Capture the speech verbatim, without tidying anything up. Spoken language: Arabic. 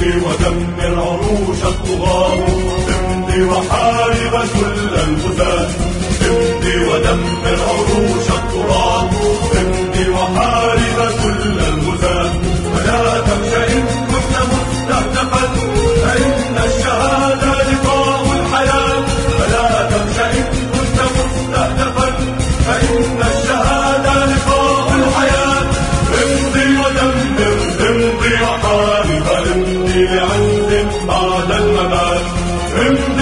امضي ودمر عروش الطغاة، امضي وحارب كل الغزاة، امضي ودمر عروش الطغاة، امضي وحارب كل الغزاة. فلا تخشى إن كنت مستهدفا، فإن الشهادة لقاء الحياة. فلا تخشى إن كنت مستهدفا، فإن الشهادة لقاء الحياة. امضي ودمر، امضي وحارب، امضي لعز بعد الممات.